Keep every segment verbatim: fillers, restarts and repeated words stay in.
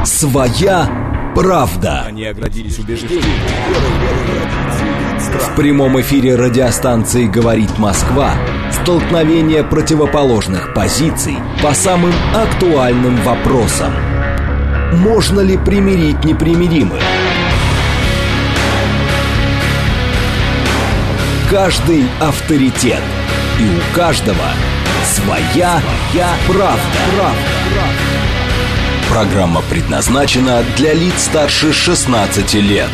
Своя правда. Они оградились убеждениями. В прямом эфире радиостанции «Говорит Москва» столкновение противоположных позиций по самым актуальным вопросам. Можно ли примирить непримиримых? Каждый авторитет, и у каждого своя, своя правда. правда. Программа предназначена для лиц старше шестнадцати лет.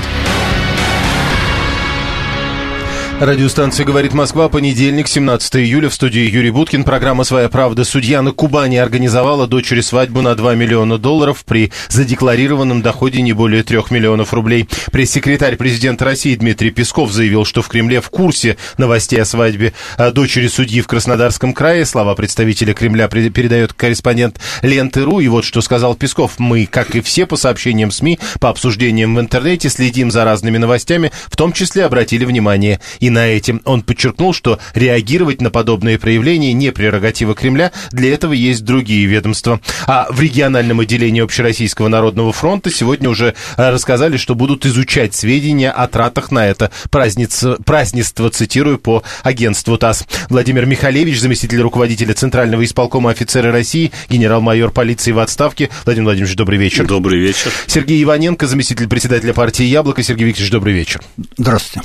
Радиостанция «Говорит Москва», понедельник, семнадцатого июля, в студии Юрий Буткин. Программа «Своя правда». Судья на Кубани организовала дочери свадьбу на два миллиона долларов при задекларированном доходе не более трех миллионов рублей. Пресс-секретарь президента России Дмитрий Песков заявил, что в Кремле в курсе новостей о свадьбе дочери судьи в Краснодарском крае. Слова представителя Кремля передает корреспондент Ленты.ру. И вот что сказал Песков. Мы, как и все, по сообщениям СМИ, по обсуждениям в интернете, следим за разными новостями, в том числе обратили внимание и на этим. Он подчеркнул, что реагировать на подобные проявления не прерогатива Кремля, для этого есть другие ведомства. А в региональном отделении Общероссийского народного фронта сегодня уже рассказали, что будут изучать сведения о тратах на это праздница, празднество, цитирую по агентству ТАСС. Владимир Михалевич, заместитель руководителя Центрального исполкома офицеры России, генерал-майор полиции в отставке. Владимир Владимирович, добрый вечер. Добрый вечер. Сергей Иваненко, заместитель председателя партии «Яблоко». Сергей Викторович, добрый вечер. Здравствуйте.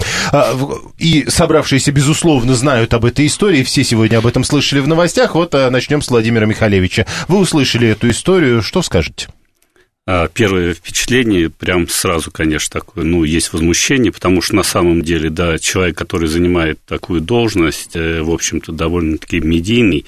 И собравшиеся, безусловно, знают об этой истории, все сегодня об этом слышали в новостях. Вот начнем с Владимира Михалевича. Вы услышали эту историю, что скажете? Первое впечатление, прям сразу, конечно, такое, ну, есть возмущение, потому что на самом деле, да, человек, который занимает такую должность, в общем-то, довольно-таки медийный,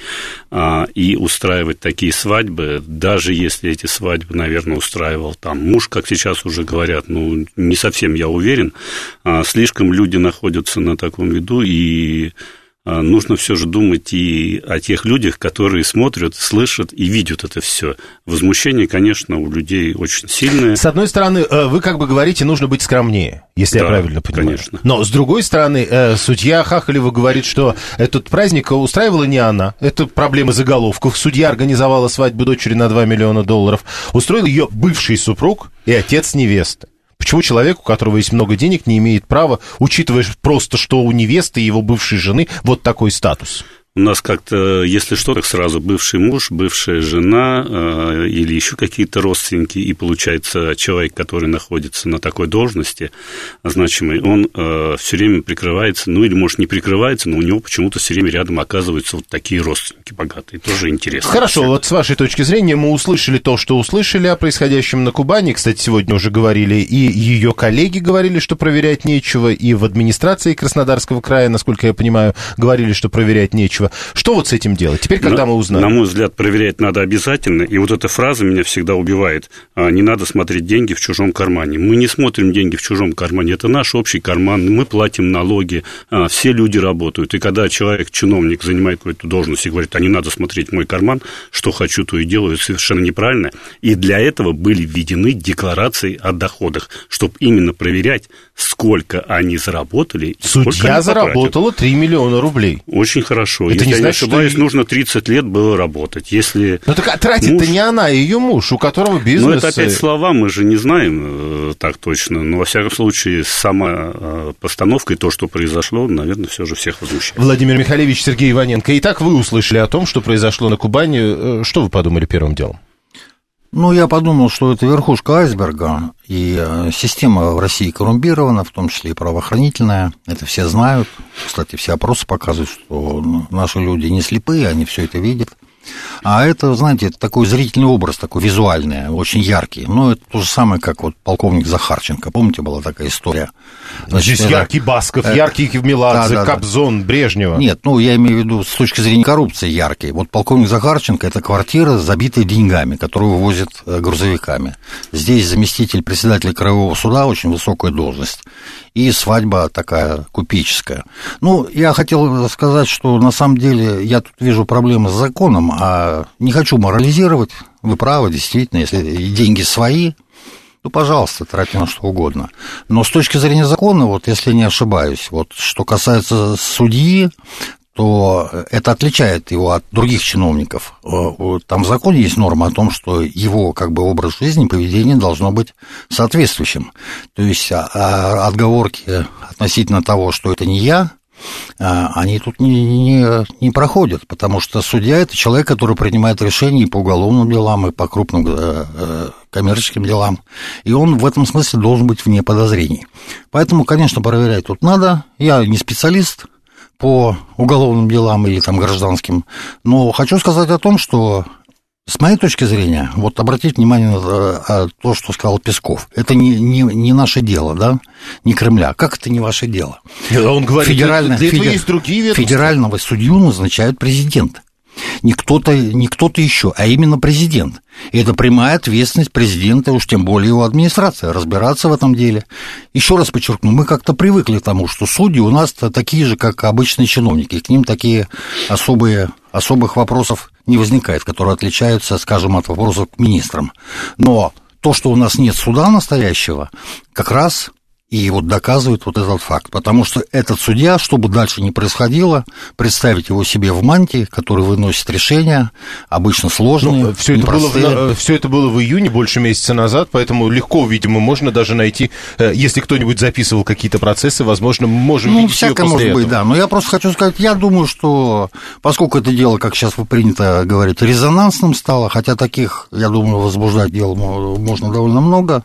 и устраивать такие свадьбы, даже если эти свадьбы, наверное, устраивал там муж, как сейчас уже говорят, ну, не совсем я уверен, слишком люди находятся на таком виду, и нужно все же думать и о тех людях, которые смотрят, слышат и видят это все. Возмущение, конечно, у людей очень сильное. С одной стороны, вы как бы говорите, нужно быть скромнее, если да, я правильно понимаю. Конечно. Но с другой стороны, судья Хахалева говорит, что этот праздник устраивала не она. Это проблема заголовков. Судья организовала свадьбу дочери на два миллиона долларов. Устроил ее бывший супруг и отец невесты. Почему человек, у которого есть много денег, не имеет права, учитывая просто, что у невесты и его бывшей жены вот такой статус? У нас как-то, если что, так сразу бывший муж, бывшая жена э, или еще какие-то родственники, и получается человек, который находится на такой должности значимой, он э, все время прикрывается, ну или, может, не прикрывается, но у него почему-то все время рядом оказываются вот такие родственники богатые, тоже интересно. Хорошо, вот с вашей точки зрения мы услышали то, что услышали о происходящем на Кубани, кстати, сегодня уже говорили, и ее коллеги говорили, что проверять нечего, и в администрации Краснодарского края, насколько я понимаю, говорили, что проверять нечего. Что вот с этим делать? Теперь, когда на, мы узнаем. На мой взгляд, проверять надо обязательно. И вот эта фраза меня всегда убивает. Не надо смотреть деньги в чужом кармане. Мы не смотрим деньги в чужом кармане. Это наш общий карман. Мы платим налоги. Все люди работают. И когда человек, чиновник, занимает какую-то должность и говорит, а не надо смотреть мой карман, что хочу, то и делаю, это совершенно неправильно. И для этого были введены декларации о доходах, чтобы именно проверять, сколько они заработали. Судья заработала три миллиона рублей. Очень хорошо. Это Если не я значит, не ошибаюсь, что... нужно тридцать лет было работать. Если но так тратит-то муж... не она, а ее муж, у которого бизнес... Ну, это опять слова, мы же не знаем э, так точно. Но, во всяком случае, сама э, постановка и то, что произошло, наверное, все же всех возмущает. Владимир Михалевич, Сергей Иваненко. Итак, вы услышали о том, что произошло на Кубани. Что вы подумали первым делом? Ну, я подумал, что это верхушка айсберга, и система в России коррумпирована, в том числе и правоохранительная, это все знают. Кстати, все опросы показывают, что наши люди не слепые, они все это видят. А это, знаете, это такой зрительный образ, такой визуальный, очень яркий. Ну, это то же самое, как вот полковник Захарченко. Помните, была такая история? Значит, Здесь это... яркий Басков, это... яркий Меладзе, да, да, Кобзон, да. Брежнева. Нет, ну, я имею в виду с точки зрения коррупции яркий. Вот полковник Захарченко – это квартира, забитая деньгами, которую вывозят грузовиками. Здесь заместитель председателя Краевого суда, очень высокая должность. И свадьба такая купеческая. Ну, я хотел сказать, что на самом деле я тут вижу проблемы с законом, а не хочу морализировать. Вы правы, действительно, если деньги свои, то, пожалуйста, тратьте на что угодно. Но с точки зрения закона, вот если не ошибаюсь, вот что касается судьи, то это отличает его от других чиновников. Там в законе есть норма о том, что его как бы образ жизни, поведение должно быть соответствующим. То есть отговорки относительно того, что это не я, они тут не, не, не проходят, потому что судья – это человек, который принимает решения и по уголовным делам, и по крупным э, коммерческим делам, и он в этом смысле должен быть вне подозрений. Поэтому, конечно, проверять тут надо. Я не специалист по уголовным делам или там гражданским, но хочу сказать о том, что с моей точки зрения, вот обратите внимание на то, что сказал Песков. Это не, не, не наше дело, да, не Кремля. Как это не ваше дело? Он говорит, Федеральное, для этого федер, есть другие ведомства. Федерального судью назначает президент. Не кто-то, не кто-то еще, а именно президент. И это прямая ответственность президента, уж тем более его администрация, разбираться в этом деле. Еще раз подчеркну, мы как-то привыкли к тому, что судьи у нас такие же, как обычные чиновники, и к ним такие особые, особых вопросов не возникает, которые отличаются, скажем, от вопросов к министрам. Но то, что у нас нет суда настоящего, как раз и вот доказывает вот этот факт, потому что этот судья, что бы дальше ни происходило, представить его себе в мантии, который выносит решения, обычно сложные, ну, все, это было в, все это было в июне, больше месяца назад, поэтому легко, видимо, можно даже найти, если кто-нибудь записывал какие-то процессы, возможно, мы можем ну, видеть всякое ее после может этого. быть, да, но я просто хочу сказать, я думаю, что поскольку это дело, как сейчас принято говорить, резонансным стало, хотя таких, я думаю, возбуждать дел можно довольно много,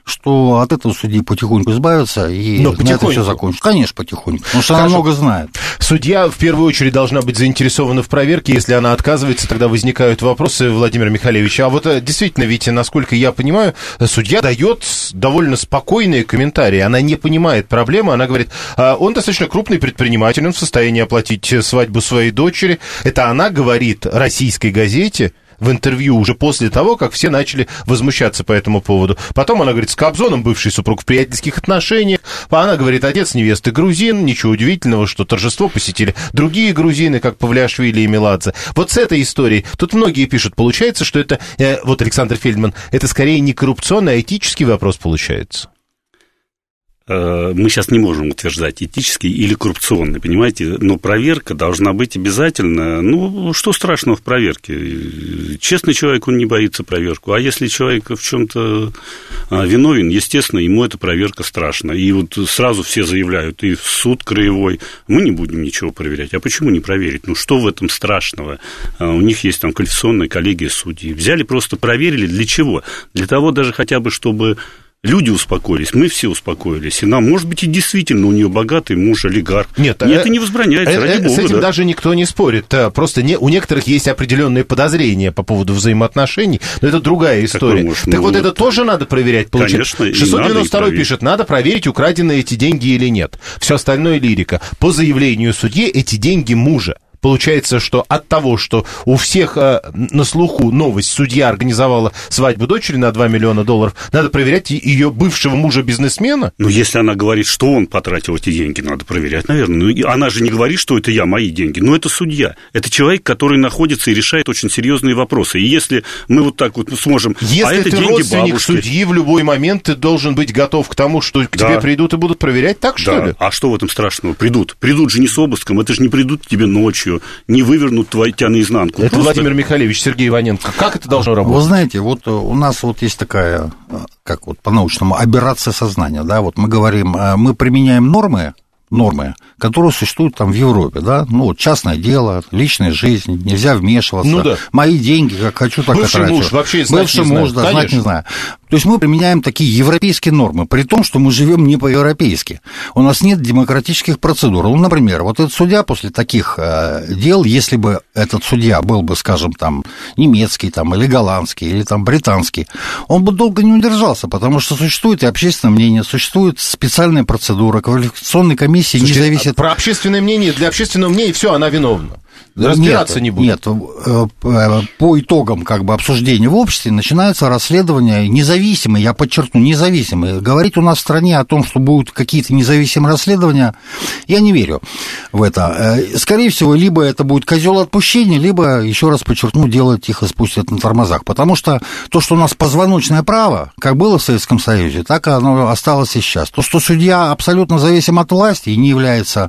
что от этого судьи потихоньку избавиться, и Но на это все закончится. Конечно, потихоньку, потому что Хорошо. Она много знает. Судья в первую очередь должна быть заинтересована в проверке, если она отказывается, тогда возникают вопросы, Владимир Михайлович. А вот действительно, ведь, насколько я понимаю, судья дает довольно спокойные комментарии, она не понимает проблемы, она говорит, он достаточно крупный предприниматель, он в состоянии оплатить свадьбу своей дочери. Это она говорит российской газете в интервью уже после того, как все начали возмущаться по этому поводу. Потом она говорит, с Кобзоном бывший супруг в приятельских отношениях. Она говорит, отец невесты грузин. Ничего удивительного, что торжество посетили другие грузины, как Павлиашвили и Меладзе. Вот с этой историей тут многие пишут, получается, что это, э, вот Александр Фельдман, это скорее не коррупционный, а этический вопрос получается. Мы сейчас не можем утверждать, этический или коррупционный, понимаете, но проверка должна быть обязательно. Ну, что страшного в проверке? Честный человек, он не боится проверку, а если человек в чем-то виновен, естественно, ему эта проверка страшна. И вот сразу все заявляют, и в суд краевой, мы не будем ничего проверять. А почему не проверить? Ну, что в этом страшного? У них есть там квалификационная коллегия судей. Взяли, просто проверили. Для чего? Для того даже хотя бы, чтобы люди успокоились, мы все успокоились. И нам, может быть, и действительно у нее богатый муж, олигарх. Нет, Нет, это не возбраняется, э, ради э, бога. С этим да. даже никто не спорит. Просто не, у некоторых есть определенные подозрения по поводу взаимоотношений, но это другая история. Так, так ну, вот, вот это тоже надо проверять, получается. Конечно, шестьсот девяносто второй пишет, надо проверить, украдены эти деньги или нет. Все остальное лирика. По заявлению судьи, эти деньги мужа. Получается, что от того, что у всех э, на слуху новость, судья организовала свадьбу дочери на два миллиона долларов, надо проверять ее бывшего мужа-бизнесмена? Ну, если она говорит, что он потратил эти деньги, надо проверять, наверное. Ну, она же не говорит, что это я, мои деньги. Но это судья. Это человек, который находится и решает очень серьезные вопросы. И если мы вот так вот сможем... Если а это ты деньги родственник бабушки. Судьи, в любой момент ты должен быть готов к тому, что к да. тебе придут и будут проверять, так что да. ли? А что в этом страшного? Придут. Придут же не с обыском, это же не придут к тебе ночью, не вывернут твои, тебя наизнанку. Это Просто... Владимир Михайлович, Сергей Иваненко. Как это должно работать? Вы знаете, вот у нас вот есть такая, как вот по-научному, аберрация сознания, да, вот мы говорим, мы применяем нормы, нормы, которые существуют там в Европе, да, ну, вот частное дело, личная жизнь, нельзя вмешиваться, ну, да. мои деньги, как хочу, так бывший и трачу. Муж, вообще знать Бывший не муж, знаю. да, знать не знаю. То есть мы применяем такие европейские нормы, при том, что мы живем не по-европейски. У нас нет демократических процедур. Ну, например, вот этот судья после таких э, дел, если бы этот судья был бы, скажем, там, немецкий, там, или голландский, или там британский, он бы долго не удержался, потому что существует и общественное мнение, существует специальная процедура, квалификационной комиссии. Слушайте, не зависит... Про общественное мнение, для общественного мнения все, она виновна. Разбираться не будут. Нет, по итогам как бы обсуждения в обществе начинается расследование независимое, я подчеркну, независимое. Говорить у нас в стране о том, что будут какие-то независимые расследования, я не верю в это. Скорее всего, либо это будет козел отпущения, либо, еще раз подчеркну, дело тихо спустят на тормозах. Потому что то, что у нас позвоночное право, как было в Советском Союзе, так оно осталось и сейчас. То, что судья абсолютно зависим от власти и не является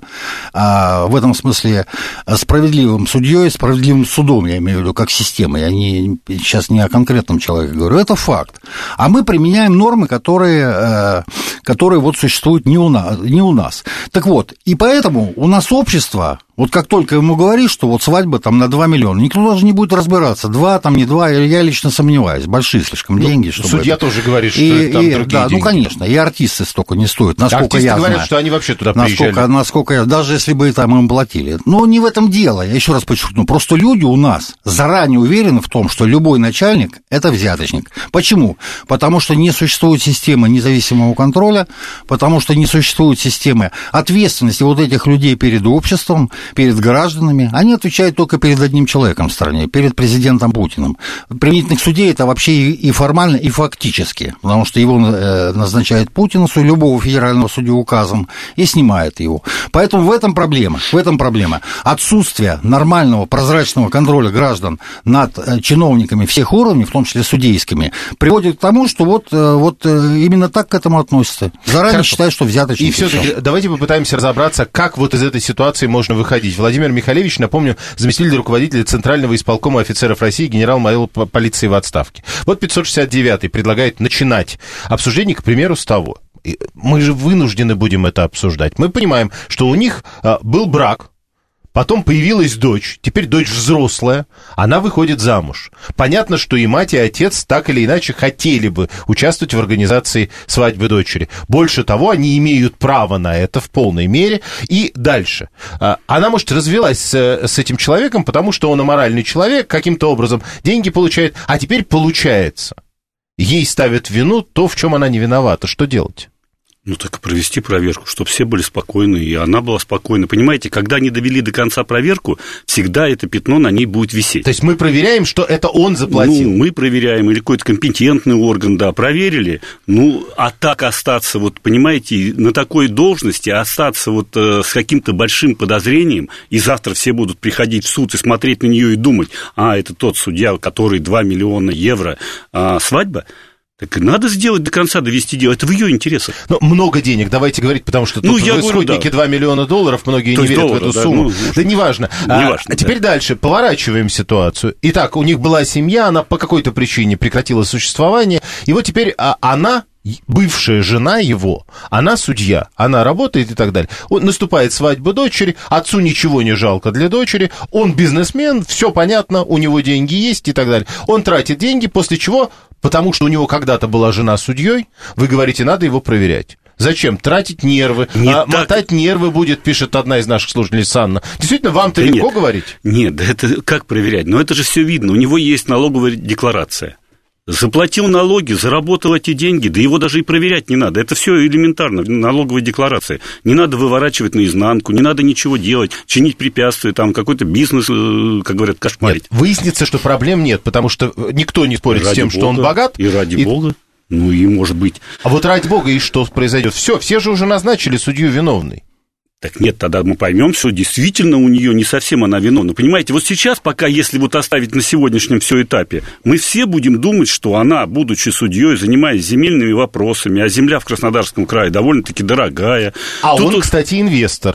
а, в этом смысле справедливым судьей, справедливым судом, я имею в виду, как системой, я не, сейчас не о конкретном человеке говорю, это факт. А мы применяем нормы, которые, которые вот существуют не у нас, не у нас. Так вот, и поэтому у нас общество, вот как только ему говоришь, что вот свадьба там на два миллиона, никто даже не будет разбираться, два, там не два, я лично сомневаюсь, большие слишком ну, деньги. Чтобы судья это... тоже говорит, что и, это там и, другие да, деньги. Ну, конечно, и артисты столько не стоят, насколько артисты я говорят, знаю. что они вообще туда насколько, приезжали. Насколько я, даже если бы там им платили. Но не в этом дело, я еще раз подчеркну, просто люди у нас заранее уверены в том, что любой начальник – это взяточник. Почему? Потому что не существует системы независимого контроля, потому что не существует системы ответственности вот этих людей перед обществом, перед гражданами. Они отвечают только перед одним человеком в стране, перед президентом Путиным. Применительно к судей это вообще и формально, и фактически, потому что его назначает Путин, любого федерального судью указом, и снимает его. Поэтому в этом проблема, в этом проблема. Отсутствие нормального прозрачного контроля граждан над чиновниками всех уровней, в том числе судейскими, приводит к тому, что вот, вот именно так к этому относятся. Заранее Хорошо. считают, что взяточники. И все-таки давайте попытаемся разобраться, как вот из этой ситуации можно выходить. Владимир Михалевич, напомню, заместитель руководителя Центрального исполкома офицеров России, генерал-майор полиции в отставке. Вот пятьсот шестьдесят девятый предлагает начинать обсуждение, к примеру, с того. Мы же вынуждены будем это обсуждать. Мы понимаем, что у них а, был брак, потом появилась дочь, теперь дочь взрослая, она выходит замуж. Понятно, что и мать, и отец так или иначе хотели бы участвовать в организации свадьбы дочери. Больше того, они имеют право на это в полной мере. И дальше. Она, может, развелась с, с этим человеком, потому что он аморальный человек, каким-то образом деньги получает, а теперь получается. Ей ставят в вину то, в чем она не виновата. Что делать? Ну, так и провести проверку, чтобы все были спокойны, и она была спокойна. Понимаете, когда они довели до конца проверку, всегда это пятно на ней будет висеть. То есть мы проверяем, что это он заплатил? Ну, мы проверяем, или какой-то компетентный орган, да, проверили. Ну, а так остаться, вот, понимаете, на такой должности, остаться вот э, с каким-то большим подозрением, и завтра все будут приходить в суд и смотреть на нее и думать, а, это тот судья, который два миллиона евро, а, свадьба. Так надо сделать до конца, довести дело. Это в ее интересах. Но много денег, давайте говорить, потому что тут ну, в исходнике да. два миллиона долларов, многие То не верят доллара, в эту да, сумму. Ну, да неважно. Не а, важно, а теперь да. дальше, поворачиваем ситуацию. Итак, у них была семья, она по какой-то причине прекратила существование, и вот теперь а, она... бывшая жена его, она судья, она работает и так далее. Он, наступает свадьба дочери, отцу ничего не жалко для дочери, он бизнесмен, все понятно, у него деньги есть и так далее. Он тратит деньги, после чего, потому что у него когда-то была жена судьей, вы говорите, надо его проверять. Зачем? Тратить нервы, а, мотать нервы будет, пишет одна из наших слушателей, Санна. Действительно, вам-то да легко нет, говорить? Нет, да это как проверять? Но это же все видно, у него есть налоговая декларация. Заплатил налоги, заработал эти деньги, да его даже и проверять не надо. Это все элементарно, налоговая декларация. Не надо выворачивать наизнанку, не надо ничего делать, чинить препятствия, там какой-то бизнес, как говорят, кошмарить. Нет, выяснится, что проблем нет, потому что никто не спорит ради с тем, Бога, что он богат. И ради и... Бога, ну и может быть. А вот ради Бога и что произойдет? Все, все же уже назначили судью виновной. Так нет, тогда мы поймем, что действительно у нее не совсем она виновна. Понимаете, вот сейчас, пока, если вот оставить на сегодняшнем все этапе, мы все будем думать, что она, будучи судьей, занимаясь земельными вопросами, а земля в Краснодарском крае довольно-таки дорогая. А Тут он, тут... кстати, инвестор.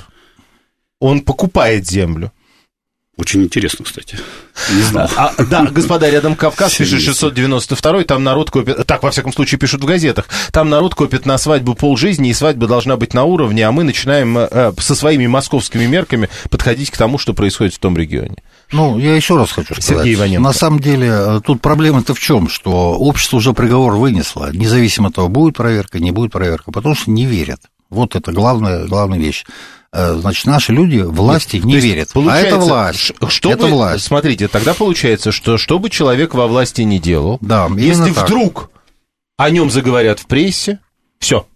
Он покупает землю. Очень интересно, кстати. Не знал. А, да, господа, рядом Кавказ, пишет шестьсот девяносто второй, там народ копит, так, во всяком случае, пишут в газетах, там народ копит на свадьбу полжизни, и свадьба должна быть на уровне, а мы начинаем э, со своими московскими мерками подходить к тому, что происходит в том регионе. Ну, я еще раз хочу сказать. Сергей Иваненко. На самом деле, тут проблема-то в чем, что общество уже приговор вынесло, независимо от того, будет проверка, не будет проверка, потому что не верят. Вот это главная, главная вещь. Значит, наши люди власти Нет, не верят. А это власть. Чтобы, это власть. Смотрите, тогда получается, что что бы человек во власти не делал, да, если так. вдруг о нем заговорят в прессе, все.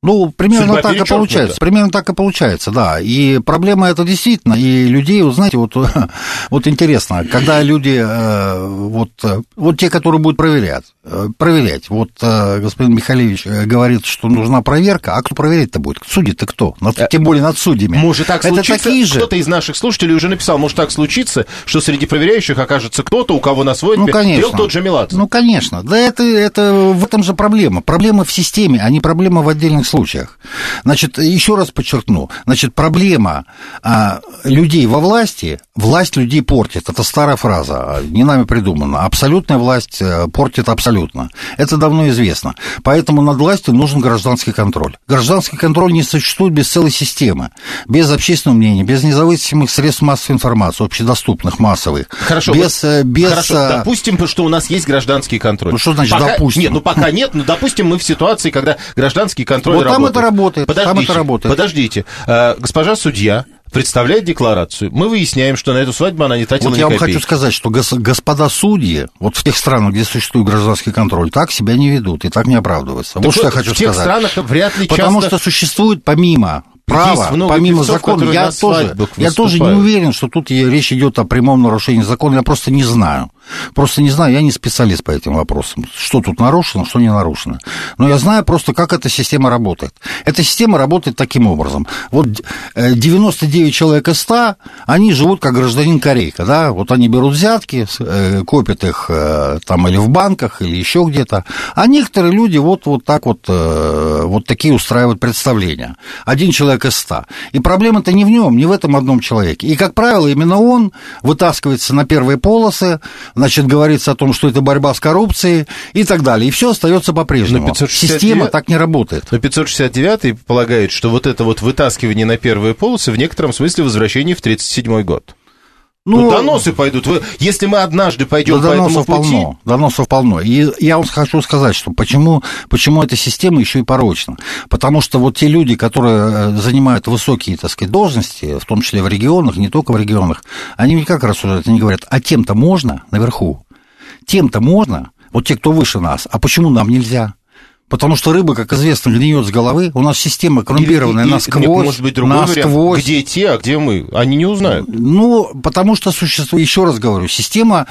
Ну, примерно Судьба так и получается, примерно так и получается, да, и проблема это действительно, и людей, вот знаете, вот, вот интересно, когда люди, вот, вот те, которые будут проверять, проверять, вот господин Михалевич говорит, что нужна проверка, а кто проверять-то будет? Судьи-то кто? Тем более над судьями. Может так это случиться, такие же... кто-то из наших слушателей уже написал, может так случиться, что среди проверяющих окажется кто-то, у кого на свой ну, делал тот же Меладзе. Ну, конечно, да это, это в этом же проблема, проблема в системе, а не проблема в отдельных случаях. Значит, еще раз подчеркну, значит, проблема а, людей во власти, власть людей портит, это старая фраза, не нами придумана, абсолютная власть портит абсолютно, это давно известно, поэтому над властью нужен гражданский контроль. Гражданский контроль не существует без целой системы, без общественного мнения, без независимых средств массовой информации, общедоступных, массовых. Хорошо, без, вот, без... хорошо, допустим, что у нас есть гражданский контроль. Ну, что значит пока... допустим? Нет, ну пока нет, но допустим, мы в ситуации, когда гражданский контроль вот работает. Там это работает, подождите, там это работает. Подождите, а, госпожа судья представляет декларацию, мы выясняем, что на эту свадьбу она не тратила вот ни копейки. Я вам хочу сказать, что гос- господа судьи, вот в тех странах, где существует гражданский контроль, так себя не ведут и так не оправдываются. Так вот что я в хочу в тех сказать. странах вряд ли Потому часто... что существует помимо... Право, помимо певцов, закона, я тоже, я тоже не уверен, что тут речь идет о прямом нарушении закона, я просто не знаю. Просто не знаю, я не специалист по этим вопросам, что тут нарушено, что не нарушено. Но я знаю просто, как эта система работает. Эта система работает таким образом. Вот девяносто девять человек из ста, они живут как гражданин Корейка, да, вот они берут взятки, копят их там или в банках, или еще где-то, а некоторые люди вот, вот так вот, вот такие устраивают представления. Один человек из ста. И проблема-то не в нем, не в этом одном человеке. И, как правило, именно он вытаскивается на первые полосы, значит, говорится о том, что это борьба с коррупцией и так далее. И все остается по-прежнему. Система так не работает. Но пятьсот шестьдесят девятый полагает, что вот это вот вытаскивание на первые полосы в некотором смысле возвращение в тридцать седьмой год. Ну, ну, доносы пойдут. Вы, если мы однажды пойдем да, по этому пути... полно, доносов полно. И я вам хочу сказать, что почему, почему эта система еще и порочна. Потому что вот те люди, которые занимают высокие, так сказать, должности, в том числе в регионах, не только в регионах, они никак рассуждают, они говорят, а тем-то можно наверху, тем-то можно, вот те, кто выше нас, а почему нам нельзя? Потому что рыба, как известно, гниет с головы. У нас система коррумпированная насквозь. Нет, может быть, другой вариант. Где те, а где мы? Они не узнают. Ну, потому что существует, еще раз говорю, система,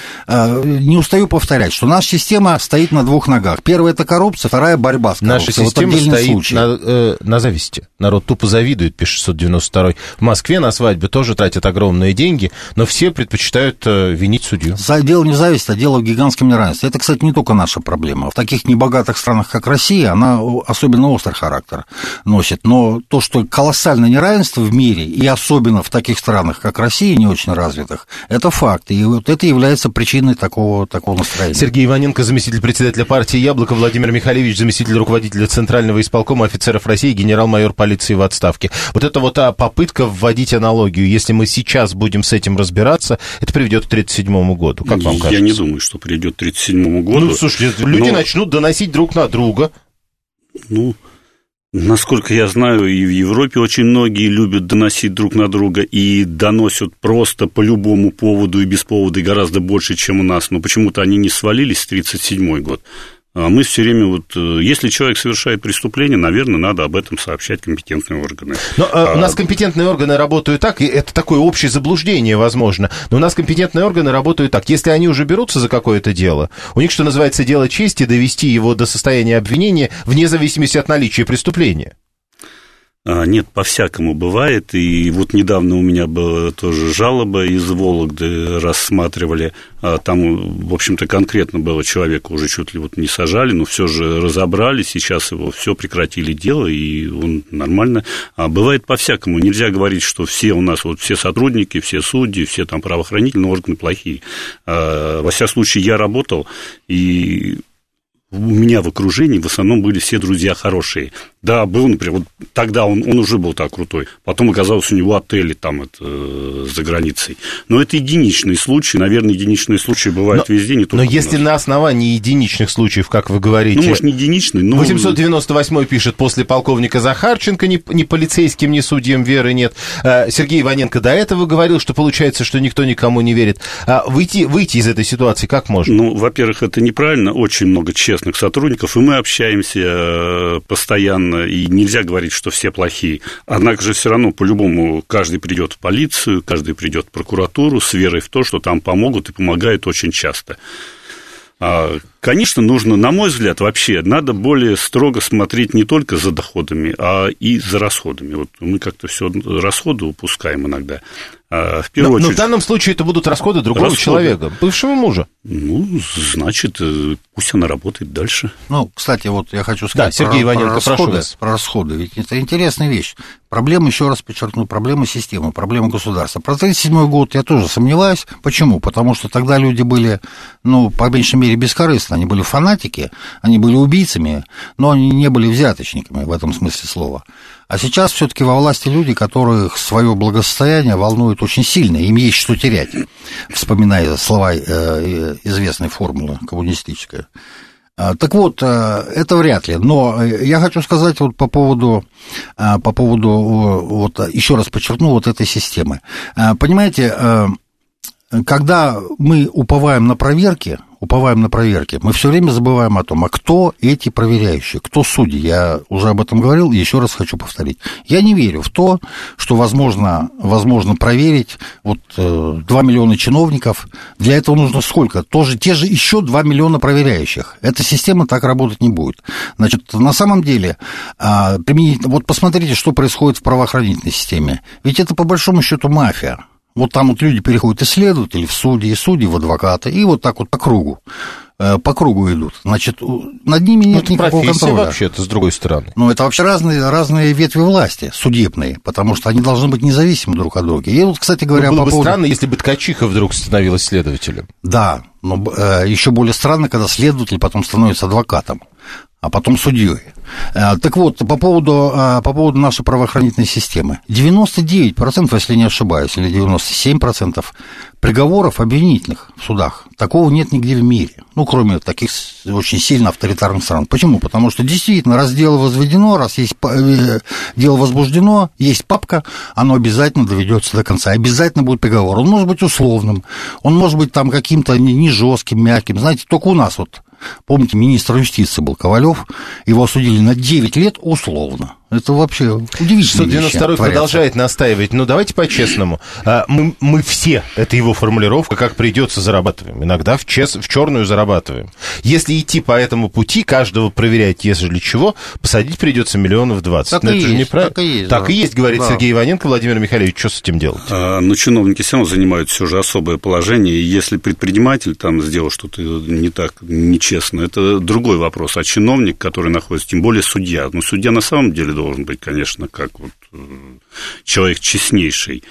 не устаю повторять, что наша система стоит на двух ногах. Первая – это коррупция, вторая – борьба с коррупцией. Наша система вот стоит на, э, на зависти. Народ тупо завидует, пишет шестьсот девяносто второй. В Москве на свадьбе тоже тратят огромные деньги, но все предпочитают э, винить судью. Дело не в зависти, а дело в гигантском неравенстве. Это, кстати, не только наша проблема. В таких небогатых странах, как Россия, она особенно острый характер носит. Но то, что колоссальное неравенство в мире, и особенно в таких странах, как Россия, не очень развитых, это факт. И вот это является причиной такого, такого настроения. Сергей Иваненко, заместитель председателя партии «Яблоко», Владимир Михалевич, заместитель руководителя Центрального исполкома офицеров России, генерал-майор полиции в отставке. Вот это вот а, попытка вводить аналогию. Если мы сейчас будем с этим разбираться, это приведет к тридцать седьмому году. Как вам кажется? Я не думаю, что приведет к тридцать седьмому году. Ну, слушайте, люди но... начнут доносить друг на друга. Ну, насколько я знаю, и в Европе очень многие любят доносить друг на друга и доносят просто по любому поводу и без повода и гораздо больше, чем у нас. Но почему-то они не свалились в тридцать седьмой год. А мы все время, вот, если человек совершает преступление, наверное, надо об этом сообщать компетентные органы. Но а... у нас компетентные органы работают так, и это такое общее заблуждение, возможно, но у нас компетентные органы работают так. Если они уже берутся за какое-то дело, у них, что называется, дело чести, довести его до состояния обвинения вне зависимости от наличия преступления. Нет, по-всякому бывает, и вот недавно у меня была тоже жалоба из Вологды, рассматривали, там, в общем-то, конкретно было человека уже чуть ли вот не сажали, но все же разобрали, сейчас его все прекратили дело, и он нормально. А бывает по-всякому, нельзя говорить, что все у нас, вот все сотрудники, все судьи, все там правоохранительные органы плохие. Во всяком случае, я работал, и... у меня в окружении в основном были все друзья хорошие. Да, был, например, вот тогда он, он уже был так крутой. Потом оказалось у него отели там это, за границей. Но это единичные случаи. Наверное, единичные случаи бывают но, везде, не только Но если на основании единичных случаев, как вы говорите... Ну, может, не единичные, но... восемьсот девяносто восьмой пишет, после полковника Захарченко ни, ни полицейским, ни судьям веры нет. Сергей Иваненко до этого говорил, что получается, что никто никому не верит. Выйти, выйти из этой ситуации как можно? Ну, во-первых, это неправильно. Очень много честных сотрудников сотрудников, и мы общаемся постоянно, и нельзя говорить, что все плохие. Однако же все равно по-любому каждый придет в полицию, каждый придет в прокуратуру с верой в то, что там помогут и помогают очень часто. Конечно, нужно, на мой взгляд, вообще надо более строго смотреть не только за доходами, а и за расходами. Вот мы как-то все расходы упускаем иногда. В первую но, очередь... но в данном случае это будут расходы другого расходы. человека, бывшего мужа. Ну, значит, пусть она работает дальше. Ну, кстати, вот я хочу сказать да, Сергей про, Иваненко, про, расходы, прошу про расходы. Ведь это интересная вещь. Проблема, еще раз подчеркну, проблема системы, проблема государства. Про тридцать седьмой год я тоже сомневаюсь. Почему? Потому что тогда люди были, ну, по меньшей мере, бескорыстны. Они были фанатики, они были убийцами, но они не были взяточниками в этом смысле слова. А сейчас все-таки во власти люди, которых свое благосостояние волнует очень сильно, им есть что терять, вспоминая слова известной формулы коммунистической. Так вот, это вряд ли. Но я хочу сказать вот по поводу, по поводу вот, еще раз подчеркну, вот этой системы. Понимаете, когда мы уповаем на проверки, уповаем на проверки, мы все время забываем о том, а кто эти проверяющие, кто судьи. Я уже об этом говорил, еще раз хочу повторить. Я не верю в то, что возможно, возможно проверить вот два миллиона чиновников. Для этого нужно сколько? Тоже те же еще два миллиона проверяющих. Эта система так работать не будет. Значит, на самом деле, вот посмотрите, что происходит в правоохранительной системе. Ведь это по большому счету мафия. Вот там вот люди переходят из следователей в судьи, из судей в адвокаты, и вот так вот по кругу, по кругу идут. Значит, над ними нет ну, никакого контроля. Вообще-то, с другой стороны. Ну, это вообще разные, разные ветви власти, судебные, потому что они должны быть независимы друг от друга. И вот, кстати говоря, ну, было по бы поводу... странно, если бы ткачиха вдруг становилась следователем. Да, но э, еще более странно, когда следователь потом становится адвокатом, а потом судьей. Так вот, по поводу, по поводу нашей правоохранительной системы. девяносто девять процентов, если не ошибаюсь, или девяносто семь процентов приговоров обвинительных в судах, такого нет нигде в мире. Ну, кроме таких очень сильно авторитарных стран. Почему? Потому что действительно, раз дело возведено, раз есть дело возбуждено, есть папка, оно обязательно доведется до конца. Обязательно будет приговор. Он может быть условным, он может быть там каким-то не жестким, мягким. Знаете, только у нас вот, помните, министр юстиции был Ковалев, его осудили на девять лет условно. Это вообще удивительно. шестьсот девяносто второй продолжает настаивать. Ну, давайте по-честному. Мы, мы все, это его формулировка, как придется, зарабатываем. Иногда в, чес, в черную зарабатываем. Если идти по этому пути, каждого проверять, если чего, посадить придется миллионов двадцать. Так, Но и, это есть, же неправильно. так и есть. Так да. и есть, говорит да. Сергей Иваненко. Владимир Михайлович, что с этим делать? А, ну, чиновники все равно занимают все же особое положение. И если предприниматель там сделал что-то не так, нечестно, это другой вопрос. А чиновник, который находится, тем более судья. Ну, судья на самом деле должен быть, конечно, как вот человек честнейший.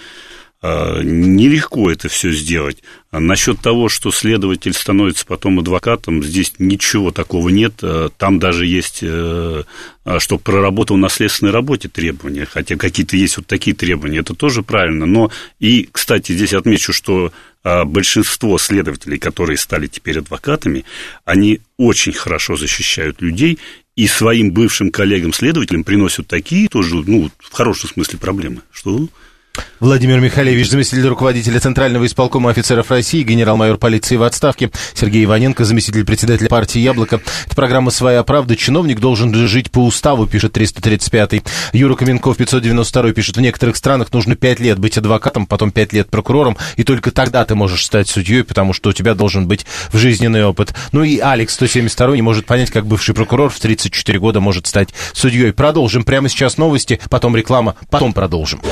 Нелегко это все сделать. Насчет того, что следователь становится потом адвокатом, здесь ничего такого нет. Там даже есть, что проработал на следственной работе требования, хотя какие-то есть вот такие требования, это тоже правильно. Но и, кстати, здесь отмечу, что большинство следователей, которые стали теперь адвокатами, они очень хорошо защищают людей и своим бывшим коллегам-следователям приносят такие тоже, ну, в хорошем смысле проблемы, что... Владимир Михайлович, заместитель руководителя Центрального исполкома офицеров России, генерал-майор полиции в отставке. Сергей Иваненко, заместитель председателя партии «Яблоко». Это программа «Своя правда». Чиновник должен жить по уставу, пишет триста тридцать пятый. Юра Каменков, пятьсот девяносто второй, пишет: в некоторых странах нужно пять лет быть адвокатом, потом пять лет прокурором, и только тогда ты можешь стать судьей, потому что у тебя должен быть жизненный опыт. Ну и Алекс, сто семьдесят второй, не может понять, как бывший прокурор в тридцать четыре года может стать судьей. Продолжим. Прямо сейчас новости, потом реклама, потом продолжим.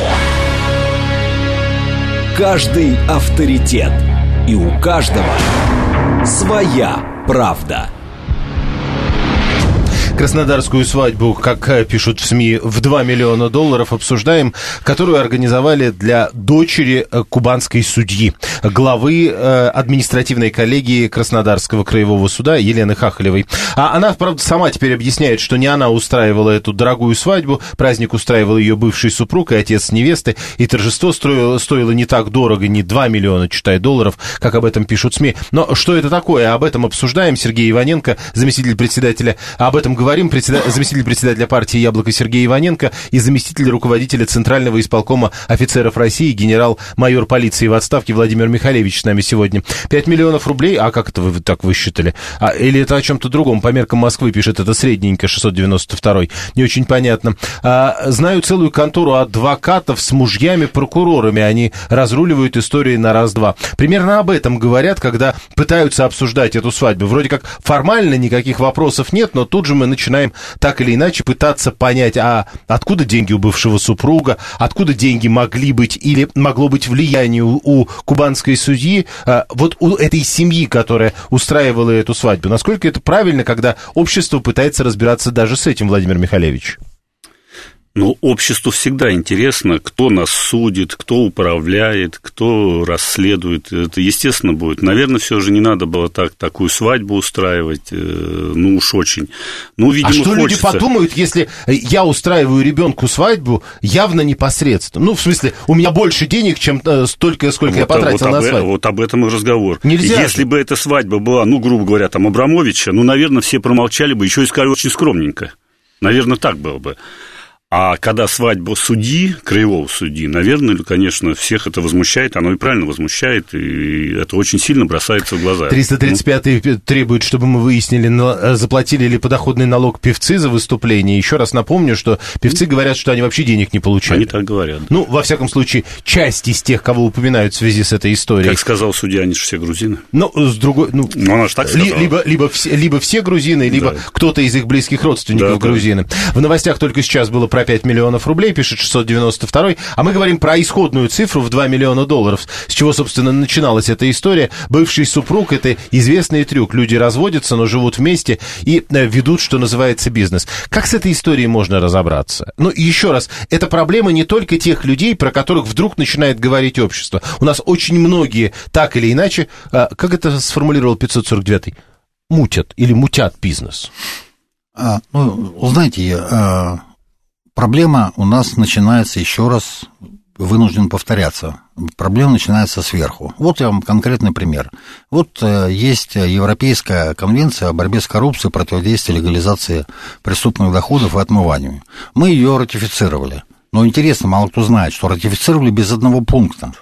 Каждый авторитет. И у каждого своя правда. Краснодарскую свадьбу, как пишут в СМИ, в два миллиона долларов обсуждаем, которую организовали для дочери кубанской судьи, главы административной коллегии Краснодарского краевого суда Елены Хахалевой. А она, правда, сама теперь объясняет, что не она устраивала эту дорогую свадьбу, праздник устраивал ее бывший супруг и отец невесты, и торжество стоило, стоило не так дорого, не два миллиона, читай, долларов, как об этом пишут СМИ. Но что это такое? Об этом обсуждаем. Сергей Иваненко, заместитель председателя, об этом говорит говорим. Председатель, заместитель председателя партии «Яблоко» Сергей Иваненко и заместитель руководителя Центрального исполкома офицеров России генерал-майор полиции в отставке Владимир Михалевич с нами сегодня. пять миллионов рублей, а как это вы так высчитали? А, или это о чем-то другом? По меркам Москвы пишет, это средненько, шестьсот девяносто второй. Не очень понятно. А, знаю целую контору адвокатов с мужьями-прокурорами. Они разруливают истории на раз-два. Примерно об этом говорят, когда пытаются обсуждать эту свадьбу. Вроде как формально никаких вопросов нет, но тут же мы начинаем так или иначе пытаться понять, а откуда деньги у бывшего супруга, откуда деньги могли быть или могло быть влияние у, у кубанской судьи, а, вот у этой семьи, которая устраивала эту свадьбу. Насколько это правильно, когда общество пытается разбираться даже с этим, Владимир Михалевич? Ну, обществу всегда интересно, кто нас судит, кто управляет, кто расследует. Это, естественно, будет. Наверное, все же не надо было так, такую свадьбу устраивать. Ну, уж очень. Ну, видимо, а что хочется... люди подумают, если я устраиваю ребенку свадьбу явно непосредственно? Ну, в смысле, у меня больше денег, чем столько, сколько вот, я потратил вот на свадьбу. Вот об этом и разговор. Нельзя Если же. бы эта свадьба была, ну, грубо говоря, там, Абрамовича, ну, наверное, все промолчали бы, еще и сказали очень скромненько. Наверное, так было бы. А когда свадьба судьи, краевого судьи, наверное, конечно, всех это возмущает, оно и правильно возмущает, и это очень сильно бросается в глаза. триста тридцать пятый ну. требует, чтобы мы выяснили, заплатили ли подоходный налог певцы за выступление. Еще раз напомню, что певцы говорят, что они вообще денег не получали. Они так говорят. Ну, во всяком случае, часть из тех, кого упоминают в связи с этой историей. Как сказал судья, они же все грузины. Ну, с другой... Ну, ну она же так сказала. Либо, либо, все, либо все грузины, либо да. кто-то из их близких родственников да, грузины. Да. В новостях только сейчас было про пять миллионов рублей, пишет шестьсот девяносто второй, а мы говорим про исходную цифру в два миллиона долларов, с чего, собственно, начиналась эта история. Бывший супруг — это известный трюк. Люди разводятся, но живут вместе и ведут, что называется, бизнес. Как с этой историей можно разобраться? Ну, еще раз, это проблема не только тех людей, про которых вдруг начинает говорить общество. У нас очень многие, так или иначе, как это сформулировал пятьсот сорок девятый, мутят или мутят бизнес. А, ну, знаете, а... Проблема у нас начинается, еще раз, вынужден повторяться, проблема начинается сверху. Вот я вам конкретный пример. Вот э, есть Европейская конвенция о борьбе с коррупцией, противодействии легализации преступных доходов и отмыванию. Мы ее ратифицировали. Но интересно, мало кто знает, что ратифицировали без одного пункта.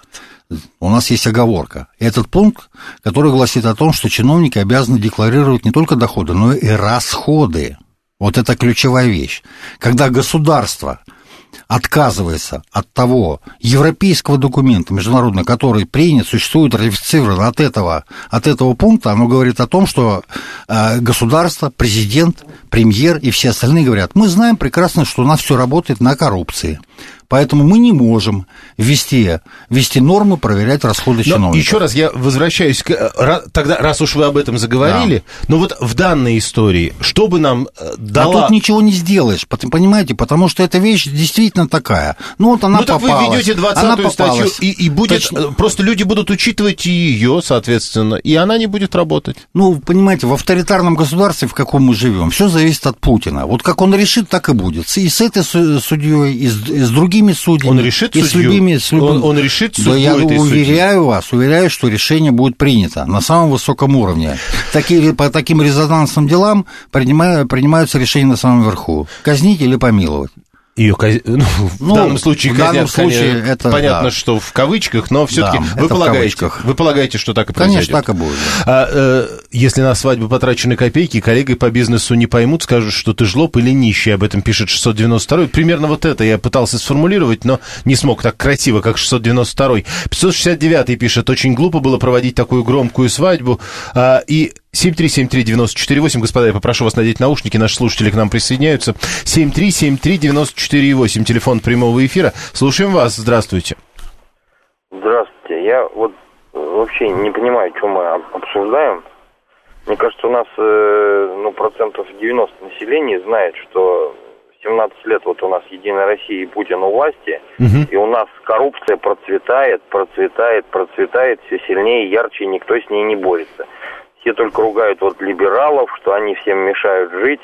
У нас есть оговорка. Этот пункт, который гласит о том, что чиновники обязаны декларировать не только доходы, но и расходы. Вот это ключевая вещь. Когда государство отказывается от того европейского документа международного, который принят, существует, ратифицирован от этого, от этого пункта, оно говорит о том, что э, государство, президент, премьер и все остальные говорят, мы знаем прекрасно, что у нас все работает на коррупции. Поэтому мы не можем ввести, ввести нормы, проверять расходы но чиновников. Еще раз я возвращаюсь к... Тогда, раз уж вы об этом заговорили, да. но вот в данной истории, что бы нам дала... А тут ничего не сделаешь, понимаете, потому что эта вещь действительно такая. Ну, вот она ну, попалась. Ну, так вы ведете двадцатую статью, и, и будет... Точно. Просто люди будут учитывать и ее, соответственно, и она не будет работать. Ну, понимаете, в авторитарном государстве, в каком мы живем, все зависит от Путина. Вот как он решит, так и будет. И с этой судьей, и с, и с другими судьями. Он решит и судью? С любыми, с любым... он, он решит судью? Да я этой уверяю судьи? вас, уверяю, что решение будет принято на самом высоком уровне. Такие, по таким резонансным делам принимают, принимаются решения на самом верху. Казнить или помиловать. Ее каз... ну, в ну, данном случае в казнят, данном случае конечно, это, понятно, да. что в кавычках, но все-таки да, вы, полагаете, вы полагаете, что так и произойдет? Конечно, так и будет. А, э, если на свадьбу потрачены копейки, коллеги по бизнесу не поймут, скажут, что ты жлоб или нищий, об этом пишет шестьсот девяносто второй. Примерно вот это я пытался сформулировать, но не смог так красиво, как шестьсот девяносто второй. пятьсот шестьдесят девятый пишет, очень глупо было проводить такую громкую свадьбу, а, и... семь три семь три девять четыре восемь, господа, я попрошу вас надеть наушники, наши слушатели к нам присоединяются. семь три семь три девять четыре восемь, телефон прямого эфира. Слушаем вас, здравствуйте. Здравствуйте, я вот вообще не понимаю, что мы обсуждаем. Мне кажется, у нас, ну, процентов девяносто населения знает, что семнадцать лет вот у нас Единая Россия и Путин у власти, угу. и у нас коррупция процветает, процветает, процветает все сильнее, ярче, и никто с ней не борется. Все только ругают вот либералов, что они всем мешают жить.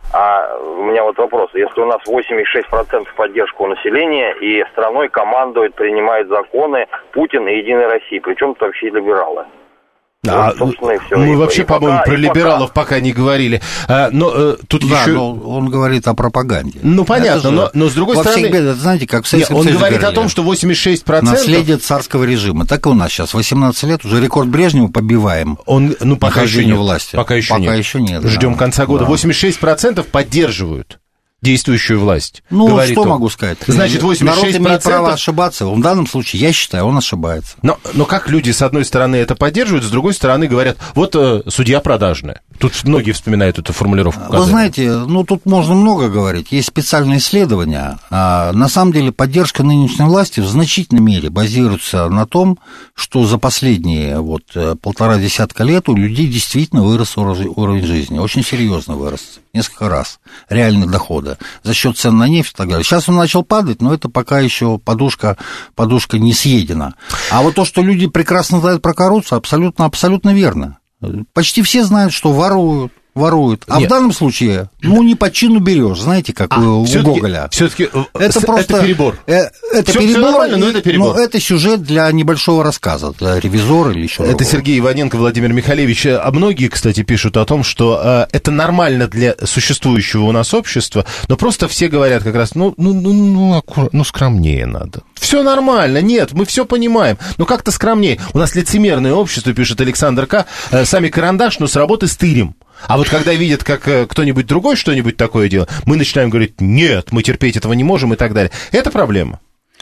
А у меня вот вопрос. Если у нас восемьдесят шесть процентов поддержка у населения, и страной командует, принимает законы Путин и Единая Россия, причем тут вообще либералы? А, вот, собственно, и все. Мы и, вообще, и по-моему, пока, про либералов пока. пока не говорили. А, но а, тут да, еще... но он говорит о пропаганде. Ну, понятно, же... но, но с другой Во стороны... всех, знаете, как в Советском Нет, он Союзе говорит говорили, о том, что восемьдесят шесть процентов... Наследие царского режима. Так и у нас сейчас. восемнадцать лет, уже рекорд Брежнева побиваем. Он, ну, пока еще нет. Власти. Пока еще пока нет. Еще нет Ждем да. конца года. Да. восемьдесят шесть процентов поддерживают действующую власть. Ну, что он. могу сказать? Значит, восемьдесят шесть процентов... Народ имеет право ошибаться. В данном случае, я считаю, он ошибается. Но, но как люди, с одной стороны, это поддерживают, с другой стороны, говорят, вот э, судья продажная. Тут многие вспоминают эту формулировку. Вы знаете, ну, тут можно много говорить. Есть специальные исследования. А, на самом деле, поддержка нынешней власти в значительной мере базируется на том, что за последние вот, полтора десятка лет у людей действительно вырос уровень жизни. Очень серьезно вырос. Несколько раз. Реальные доходы. За счет цен на нефть и так далее. Сейчас он начал падать, но это пока еще подушка, подушка не съедена. А вот то, что люди прекрасно знают про коррупцию, абсолютно, абсолютно верно. Почти все знают, что воруют, воруют. А Нет. в данном случае, ну, не по чину берешь, знаете, как а, у Гоголя. Все-таки это просто... Это перебор. Это всё, перебор, всё нормально, но это перебор. Но это сюжет для небольшого рассказа, для ревизора или еще Это другого. Сергей Иваненко, Владимир Михалевич. А многие, кстати, пишут о том, что э, это нормально для существующего у нас общества, но просто все говорят как раз, ну, ну, ну, ну, аккур... ну скромнее надо. Все нормально, нет, мы все понимаем, но как-то скромнее. У нас лицемерное общество, пишет Александр К., э, сами карандаш, но с работы стырим. А вот когда видят, как э, кто-нибудь другой что-нибудь такое делает, мы начинаем говорить, нет, мы терпеть этого не можем и так далее. Это проблема.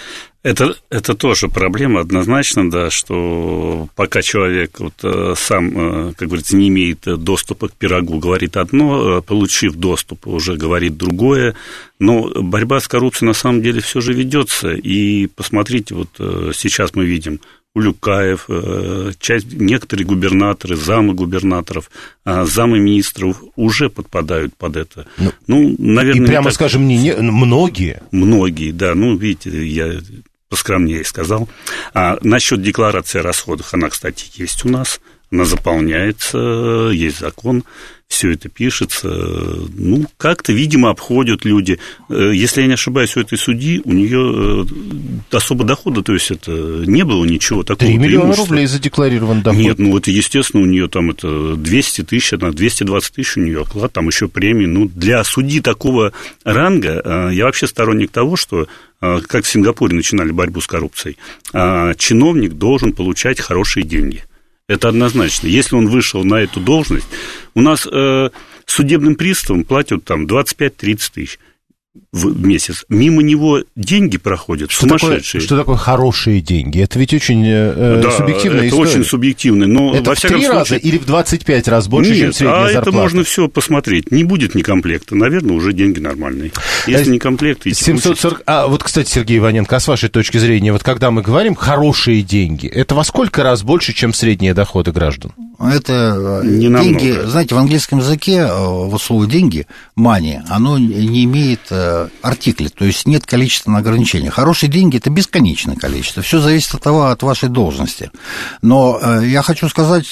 Это, это тоже проблема однозначно, да, что пока человек вот, сам, как говорится, не имеет доступа к пирогу, говорит одно, получив доступ, уже говорит другое, но борьба с коррупцией на самом деле все же ведется, и посмотрите, вот сейчас мы видим, Улюкаев, часть, некоторые губернаторы, замы губернаторов, замы министров уже подпадают под это. Ну, ну наверное, и прямо так... скажем, не, не, многие. Многие, да, ну, видите, я поскромнее сказал. А насчет декларации о расходах, она, кстати, есть у нас, она заполняется, есть закон, все это пишется, ну, как-то, видимо, обходят люди. Если я не ошибаюсь, у этой судьи, у нее особо дохода, то есть это не было ничего такого. три миллиона рублей задекларирован доход. Нет, ну, это, естественно, у нее там это двести тысяч, она двести двадцать тысяч у нее оклад, там еще премии. Ну, для судьи такого ранга, я вообще сторонник того, что, как в Сингапуре начинали борьбу с коррупцией, чиновник должен получать хорошие деньги. Это однозначно. Если он вышел на эту должность, у нас э, судебным приставам платят там двадцать пять - тридцать тысяч в месяц. Мимо него деньги проходят что сумасшедшие. Такое, что такое хорошие деньги? Это ведь очень э, да, субъективная это история. очень субъективно. Но это во в всяком три случае... раза или в двадцать пять раз больше, Нет, чем средняя а зарплата? это можно все посмотреть. Не будет ни комплекта, наверное, уже деньги нормальные. Если а, не комплект, идти семьсот сорок... А вот, кстати, Сергей Иваненко, а с вашей точки зрения, вот когда мы говорим «хорошие деньги», это во сколько раз больше, чем средние доходы граждан? Это не деньги, намного. Знаете, в английском языке вот слово «деньги», money, оно не имеет артикля, то есть нет количественного ограничения. Хорошие деньги – это бесконечное количество, все зависит от того, от вашей должности. Но я хочу сказать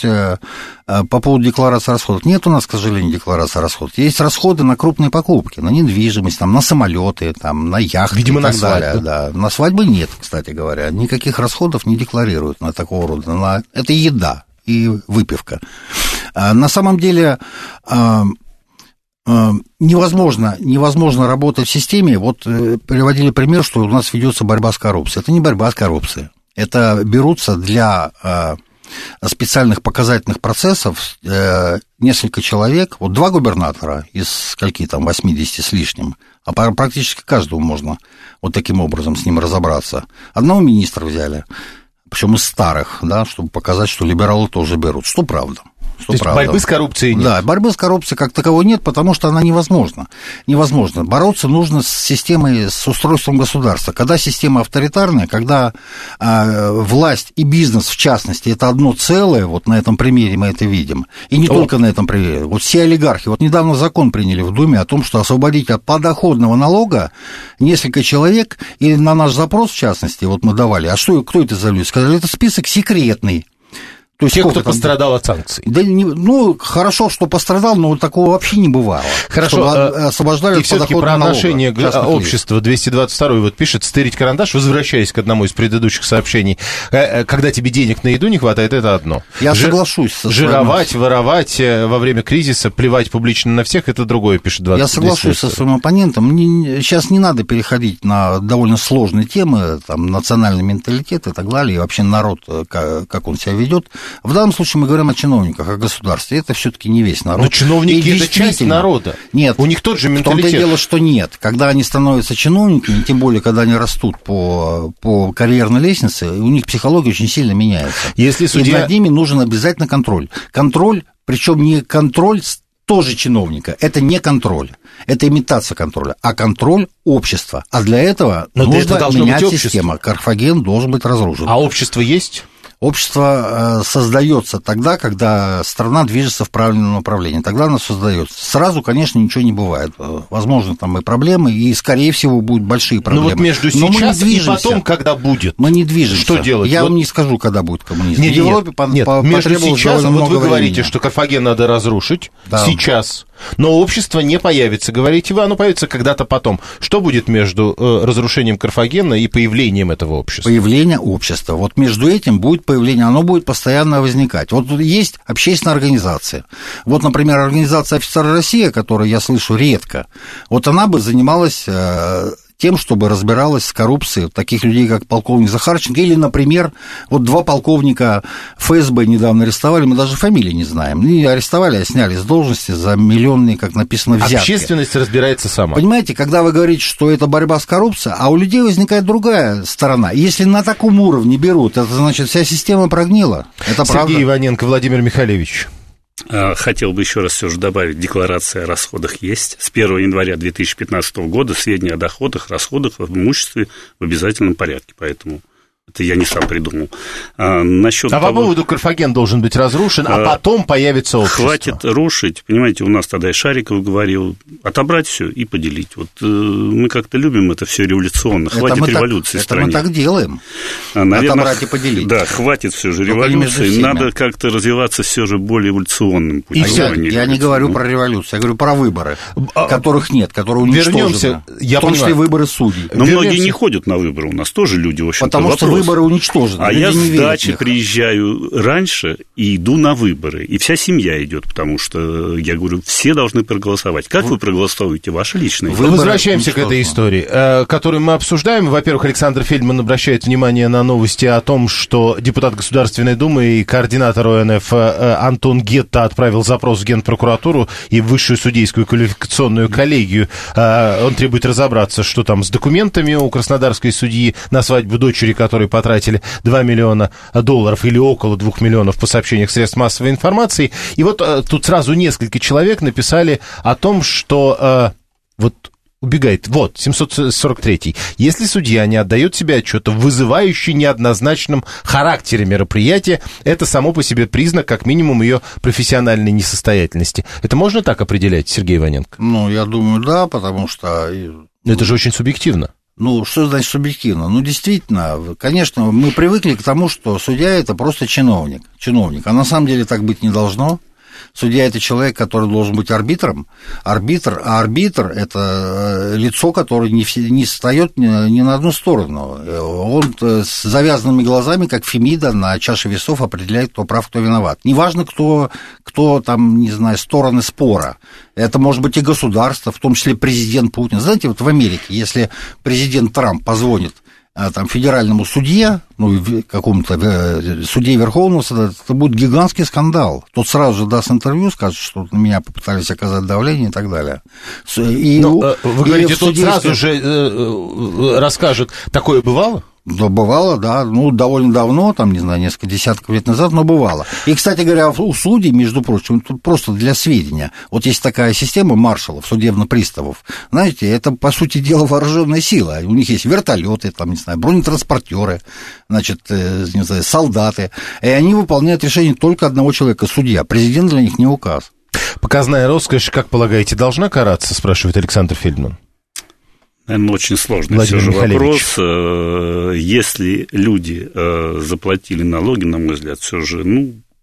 по поводу декларации расходов. Нет у нас, к сожалению, декларации расходов. Есть расходы на крупные покупки, на недвижимость, там, на самолеты, там, на яхты. Видимо, и так на свадьбы. Далее. Да. На свадьбы нет, кстати говоря. Никаких расходов не декларируют на такого рода. На... Это еда и выпивка. На самом деле невозможно, невозможно работать в системе. Вот приводили пример, что у нас ведется борьба с коррупцией. Это не борьба с коррупцией. Это берутся для специальных показательных процессов несколько человек, вот два губернатора из скольки там, восьмидесяти с лишним, а практически каждого можно вот таким образом с ним разобраться. Одного министра взяли, причем из старых, да, чтобы показать, что либералы тоже берут, что правда. То есть борьбы с коррупцией нет? Да, борьбы с коррупцией как таковой нет, потому что она невозможна. Невозможно. Бороться нужно с системой, с устройством государства. Когда система авторитарная, когда э, власть и бизнес, в частности, это одно целое, вот на этом примере мы это видим, и не о. только на этом примере. Вот все олигархи, вот недавно закон приняли в Думе о том, что освободить от подоходного налога несколько человек, и на наш запрос, в частности, вот мы давали, а что, кто это за люди? Сказали, это список секретный. То есть тех, кто там... пострадал от санкций. Да, не, ну, хорошо, что пострадал, но такого вообще не бывало. Хорошо, а, освобождали и все-таки про отношение общества двести двадцать второй вот пишет, стырить карандаш, возвращаясь к одному из предыдущих сообщений, когда тебе денег на еду не хватает, это одно. Я Жир, соглашусь. Со жировать, своим... воровать во время кризиса, плевать публично на всех, это другое, пишет двадцать. Я соглашусь со своим оппонентом. Не, сейчас не надо переходить на довольно сложные темы, там, национальный менталитет и так далее, и вообще народ, как, как он себя ведет. В данном случае мы говорим о чиновниках, о государстве. Это все-таки не весь народ. Но чиновники – это часть народа. Нет. У них тот же менталитет. В том-то и дело, что нет. Когда они становятся чиновниками, тем более, когда они растут по, по карьерной лестнице, у них психология очень сильно меняется. Если судья... И над ними нужен обязательно контроль. Контроль, причем не контроль тоже чиновника. Это не контроль. Это имитация контроля. А контроль общества. А для этого Но нужно менять систему. Карфаген должен быть разрушен. А общество есть? Общество создается тогда, когда страна движется в правильном направлении. Тогда оно создается. Сразу, конечно, ничего не бывает. Возможно, там и проблемы, и, скорее всего, будут большие проблемы. Ну вот между сейчас и потом, когда будет. Мы не движемся. Что делать? Я вот... вам не скажу, когда будет коммунизм. Нет, в Европе нет, нет. По- между сейчас, вот вы говорите, времени. что Карфаген надо разрушить. Да. Сейчас. Но общество не появится, говорите вы, оно появится когда-то потом. Что будет между э, разрушением Карфагена и появлением этого общества? Появление общества. Вот между этим будет появление, оно будет постоянно возникать. Вот тут есть общественная организация. Вот, например, организация «Офицеры России», которую я слышу редко, вот она бы занималась... Э, тем, чтобы разбиралась с коррупцией таких людей, как полковник Захарченко, или, например, вот два полковника эф эс бэ недавно арестовали, мы даже фамилии не знаем, не арестовали, а сняли с должности за миллионные, как написано, взятки. Общественность разбирается сама. Понимаете, когда вы говорите, что это борьба с коррупцией, а у людей возникает другая сторона. Если на таком уровне берут, это значит, вся система прогнила. Это Сергей правда. Иваненко, Владимир Михайлович. Хотел бы еще раз все же добавить, декларация о расходах есть. С первого января две тысячи пятнадцатого года сведения о доходах, расходах, в имуществе в обязательном порядке, поэтому... Это я не сам придумал. А, насчет а того... по поводу Карфаген должен быть разрушен, а, а потом появится общество. Хватит рушить. Понимаете, у нас тогда и Шариков говорил, отобрать все и поделить. Вот э, мы как-то любим это все революционно. Хватит это революции так, в стране. Это мы так делаем. А, наверное, отобрать и поделить. Да, хватит все же революции. Надо как-то развиваться все же более эволюционным путем. А я, я не говорю про революцию, я говорю про выборы, а, которых нет, которые уничтожены. Вернемся. Я в том числе понимаю. выборы судей. Но Вернемся. многие не ходят на выборы. У нас тоже люди, в общем-то, Потому вопрос. что выборы уничтожены. А я с дачи приезжаю раньше и иду на выборы. И вся семья идет, потому что, я говорю, все должны проголосовать. Как вы, вы проголосуете? Ваше личное. Вы Возвращаемся к этой истории, которую мы обсуждаем. Во-первых, Александр Фельдман обращает внимание на новости о том, что депутат Государственной Думы и координатор о эн эф Антон Гетта отправил запрос в Генпрокуратуру и в Высшую судейскую квалификационную коллегию. Он требует разобраться, что там с документами у краснодарской судьи на свадьбу дочери, которые потратили два миллиона долларов или около двух миллионов по сообщениям средств массовой информации. И вот э, тут сразу несколько человек написали о том, что э, вот убегает, вот, семьсот сорок третий. Если судья не отдает себе отчета в вызывающей неоднозначном характере мероприятия, это само по себе признак, как минимум, ее профессиональной несостоятельности. Это можно так определять, Сергей Иваненко? Ну, я думаю, да, потому что... Это же очень субъективно. Ну, что значит субъективно? Ну, действительно, конечно, мы привыкли к тому, что судья – это просто чиновник, чиновник, а на самом деле так быть не должно. Судья – это человек, который должен быть арбитром, арбитр, а арбитр – это лицо, которое не, не встает ни, ни на одну сторону. Он с завязанными глазами, как Фемида, на чаше весов определяет, кто прав, кто виноват. Неважно, кто, кто там, не знаю, стороны спора. Это может быть и государство, в том числе президент Путин. Знаете, вот в Америке, если президент Трамп позвонит там, федеральному судье, ну, какому-то судье Верховного Суда, это будет гигантский скандал. Тот сразу же даст интервью, скажет, что на меня попытались оказать давление и так далее. И, Но, вы и говорите, тот судействе... сразу же э, расскажет, такое бывало? Да, бывало, да, ну, довольно давно, там, не знаю, несколько десятков лет назад, но бывало. И, кстати говоря, у судей, между прочим, тут просто для сведения, вот есть такая система маршалов, судебно-приставов, знаете, это, по сути дела, вооруженная сила, у них есть вертолеты, там, не знаю, бронетранспортеры, значит, не знаю, солдаты, и они выполняют решение только одного человека, судья, президент для них не указ. Показная роскошь, как полагаете, должна караться, спрашивает Александр Фельдман? Наверное, очень сложный все же вопрос. Если люди заплатили налоги, на мой взгляд, все же, ну,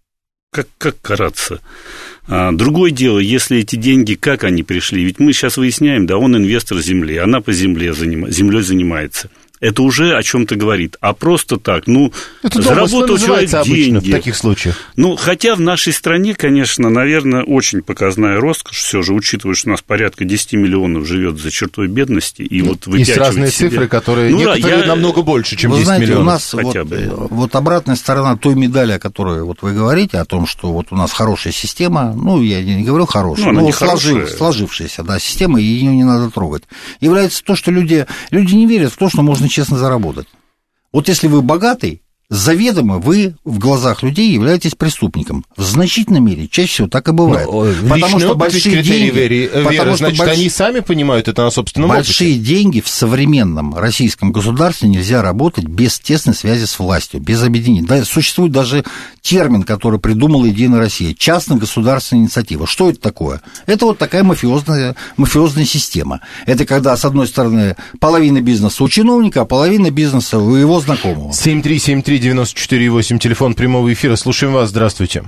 как, как караться? А, другое дело, если эти деньги, как они пришли? Ведь мы сейчас выясняем, да, он инвестор земли, она по земле заним... землей занимается. Это уже о чем-то говорит. А просто так, ну, это заработал человек деньги. В таких случаях. Ну, хотя в нашей стране, конечно, наверное, очень показная роскошь, все же, учитывая, что у нас порядка десять миллионов живет за чертой бедности, и вот выпячивать Есть разные себя... цифры, которые ну, некоторые я... намного больше, чем вы десять знаете, миллионов. У нас вот, вот обратная сторона той медали, о которой вот вы говорите, о том, что вот у нас хорошая система, ну, я не говорю хорошая, ну, но сложив, сложившаяся, да, система, и ее не надо трогать, является то, что люди, люди не верят в то, что можно честно заработать. Вот если вы богатый, заведомо вы в глазах людей являетесь преступником. В значительной мере чаще всего так и бывает. Но, потому что большие деньги, веры, потому веры, что значит, больш... они сами понимают это на собственном большие опыте. деньги в современном российском государстве нельзя работать без тесной связи с властью, без объединения. Да, существует даже термин, который придумала Единая Россия, частно-государственная инициатива. Что это такое? Это вот такая мафиозная, мафиозная система. Это когда, с одной стороны, половина бизнеса у чиновника, а половина бизнеса у его знакомого. семь три семь три девяносто четыре восемь, телефон прямого эфира. Слушаем вас, здравствуйте.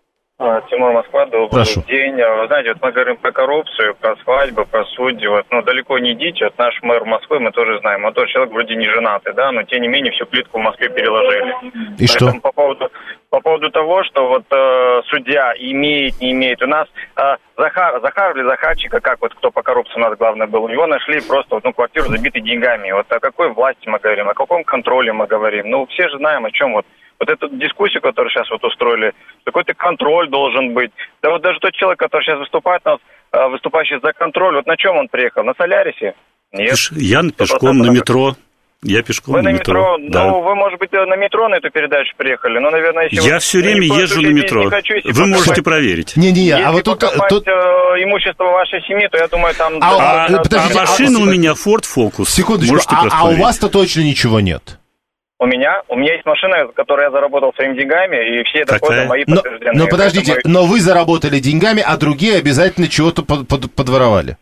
Тимур, Москва, добрый Прошу. день. Вы знаете, вот мы говорим про коррупцию, про свадьбы, про судьи. Вот, ну, далеко не идите. Вот наш мэр Москвы, мы тоже знаем. Вот тот человек вроде не женатый, да, но тем не менее всю плитку в Москве переложили. И Поэтому что? По поводу, по поводу того, что вот э, судья имеет, не имеет. У нас э, Захар, Захар или Захарчика, как вот кто по коррупции у нас главное был, у него нашли просто вот, ну, квартиру забитой деньгами. Вот о какой власти мы говорим, о каком контроле мы говорим. Ну, все же знаем, о чем вот. Вот эту дискуссию, которую сейчас вот устроили, какой-то контроль должен быть. Да вот даже тот человек, который сейчас выступает у нас, выступающий за контроль, вот на чем он приехал? На Солярисе? Нет. Я пешком на метро. Я пешком вы на метро. метро? Да. Ну, вы, может быть, на метро на эту передачу приехали, но, наверное, если... Я вот, все время ну, езжу на метро. Не хочу, вы покопать, можете проверить. Не-не-не, если а вот тут... покопать тут... Э, имущество вашей семьи, то я думаю, там... А, да, а, да, подождите, а машина а, у меня Ford Focus. Секундочку, Можете а, просто а у проверить. вас-то точно ничего нет? У меня, у меня есть машина, которую я заработал своими деньгами, и все доходы Какая? мои Но, подтверждены. но подождите, Поэтому, но вы заработали деньгами, а другие обязательно чего-то под, под, подворовали.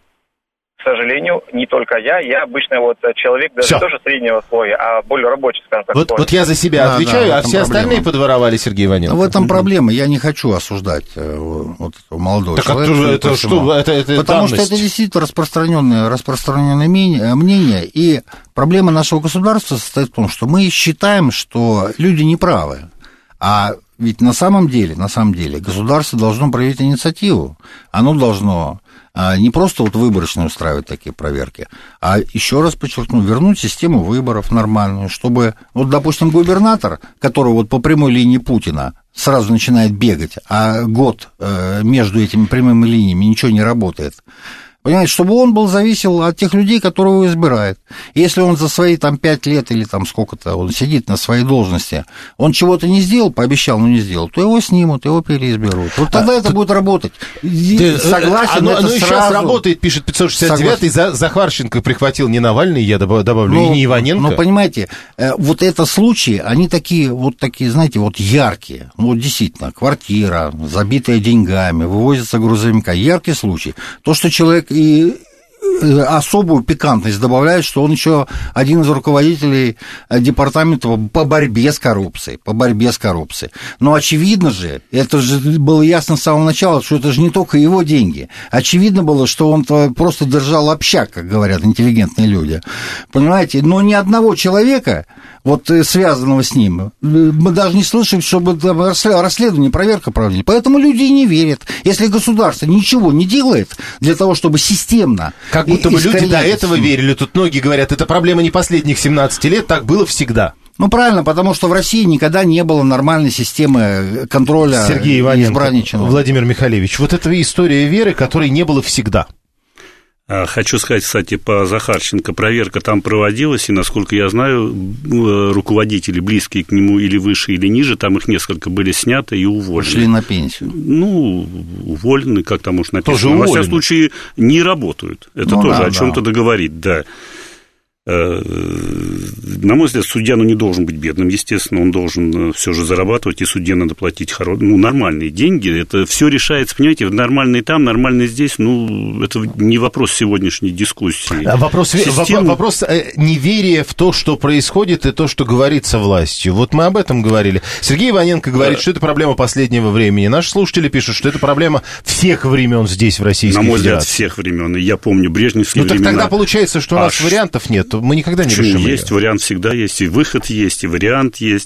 к сожалению, не только я, я обычный вот человек, даже Всё. не тоже среднего слоя, а более рабочий, скажем так. Вот, слой. вот я за себя Да, отвечаю, да, в а этом все проблема. остальные подворовали, Сергей Иваненко. В этом проблема. Я не хочу осуждать э, вот этого молодого Так человека. это, это что? Это, это Потому данность. что это действительно распространенное, распространенное мнение, мнение. И проблема нашего государства состоит в том, что мы считаем, что люди неправы. А ведь на самом деле, на самом деле, государство должно проявить инициативу. Оно должно а, не просто вот выборочно устраивать такие проверки, а еще раз подчеркну, вернуть систему выборов нормальную, чтобы, вот, допустим, губернатор, который вот по прямой линии Путина сразу начинает бегать, а год э, между этими прямыми линиями ничего не работает, понимаете, чтобы он был зависел от тех людей, которые его избирают. И если он за свои там пять лет или там сколько-то он сидит на своей должности, он чего-то не сделал, пообещал, но не сделал, то его снимут, его переизберут. Вот тогда а, это ты... будет работать. Ты, Согласен, оно, это оно сразу... сейчас работает, пишет пятьсот шестьдесят девятый, за, Захарченко прихватил не Навальный, я добавлю, ну, и не Иваненко. Ну, понимаете, вот это случаи, они такие, вот такие, знаете, вот яркие. Ну, вот действительно, квартира, забитая деньгами, вывозятся грузовика, яркий случай. То, что человек и особую пикантность добавляет, что он еще один из руководителей департамента по борьбе с коррупцией, по борьбе с коррупцией. Но очевидно же, это же было ясно с самого начала, что это же не только его деньги. Очевидно было, что он просто держал общак, как говорят интеллигентные люди. Понимаете? Но ни одного человека, вот связанного с ним, мы даже не слышим, чтобы расследование, проверка проводили. Поэтому люди не верят. Если государство ничего не делает для того, чтобы системно... Как будто бы люди до этого верили. Тут многие говорят, это проблема не последних семнадцати лет, так было всегда. Ну, правильно, потому что в России никогда не было нормальной системы контроля Сергей Иваненко, избрания чиновников. Владимир Михайлович, вот это история веры, которой не было всегда. Хочу сказать, кстати, по Захарченко, проверка там проводилась, и, насколько я знаю, руководители, близкие к нему или выше, или ниже, там их несколько были сняты и уволены. Ушли на пенсию. Ну, уволены, как там уж написано. Тоже Во уволены. всяком случае, не работают. Это Ну, тоже да, о чем-то да. договорит, да. На мой взгляд, судья, ну, не должен быть бедным, естественно, он должен все же зарабатывать, и судье надо платить хоро... ну, нормальные деньги. Это все решается, понимаете, нормальный там, нормальный здесь, ну, это не вопрос сегодняшней дискуссии. Вопрос, Систем... вопрос неверия в то, что происходит, и то, что говорится властью. Вот мы об этом говорили. Сергей Иваненко говорит, да. что это проблема последнего времени. Наши слушатели пишут, что это проблема всех времен здесь, в Российской Федерации. На мой взгляд, всех времен. И я помню брежневские ну, времена. Так тогда получается, что у нас а вариантов нет. Мы никогда не Почему? решим Есть ее. Вариант всегда есть, и выход есть, и вариант есть.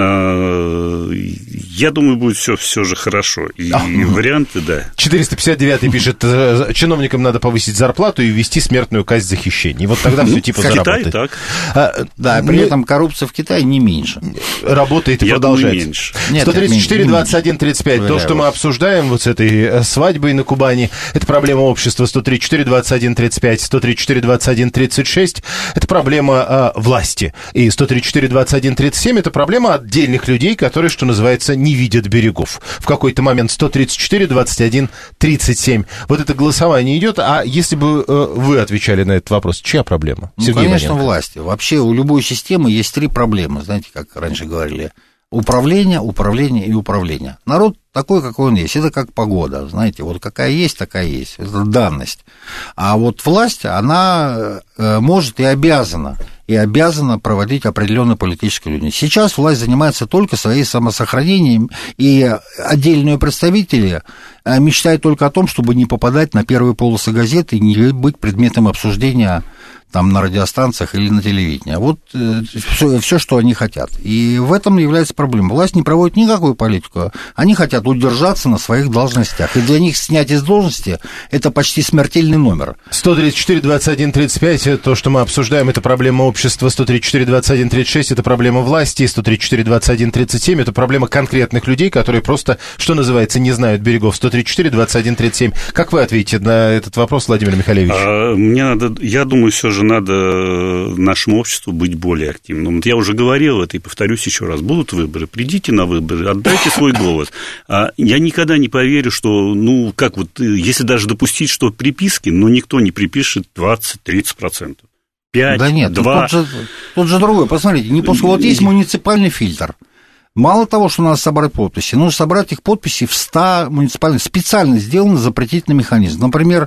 Я думаю, будет все, все же хорошо. И а, варианты, да. четыреста пятьдесят девятый пишет, чиновникам надо повысить зарплату и ввести смертную казнь за хищение. Вот тогда все типа заработает. Китай так. А, да, при ну, этом коррупция в Китае не меньше. Работает и Я продолжается. Думаю, меньше. сто тридцать четыре двадцать один тридцать пять. То, что мы обсуждаем вот с этой свадьбой на Кубани, это проблема общества. сто тридцать четыре двадцать один тридцать пять, сто тридцать четыре двадцать один тридцать шесть. Это проблема а, власти. И сто тридцать четыре двадцать один тридцать семь это проблема отдельных людей, которые, что называется, не видят берегов. В какой-то момент сто тридцать четыре двадцать один тридцать семь. Вот это голосование идет. А если бы э, вы отвечали на этот вопрос, чья проблема? Ну, Сергей конечно, Иваненко. Власти. Вообще у любой системы есть три проблемы. Знаете, как раньше говорили. Управление, управление и управление. Народ такой, какой он есть. Это как погода, знаете, вот какая есть, такая есть. Это данность. А вот власть, она может и обязана, и обязана проводить определенную политическую линию. Сейчас власть занимается только своим самосохранением, и отдельные представители мечтают только о том, чтобы не попадать на первые полосы газеты и не быть предметом обсуждения там на радиостанциях или на телевидении. Вот э, все, все, что они хотят. И в этом является проблема. Власть не проводит никакую политику. Они хотят удержаться на своих должностях. И для них снятие с должности – это почти смертельный номер. сто тридцать четыре двадцать один тридцать пять, то, что мы обсуждаем, это проблема общества. сто тридцать четыре двадцать один тридцать шесть, это проблема власти. сто тридцать четыре двадцать один тридцать семь, это проблема конкретных людей, которые просто, что называется, не знают берегов. сто тридцать четыре двадцать один тридцать семь. Как вы ответите на этот вопрос, Владимир Михайлович? А, мне надо, я думаю, все же надо нашему обществу быть более активным. Вот я уже говорил это и повторюсь еще раз. Будут выборы, придите на выборы, отдайте свой голос. А я никогда не поверю, что, ну, как вот, если даже допустить, что приписки, но никто не припишет двадцать-тридцать процентов. пять, да нет, два. Тут же, тут же другое. Посмотрите, не пускай, вот есть муниципальный фильтр. Мало того, что надо собрать подписи, нужно собрать их подписи в ста муниципальных. Специально сделан запретительный механизм. Например,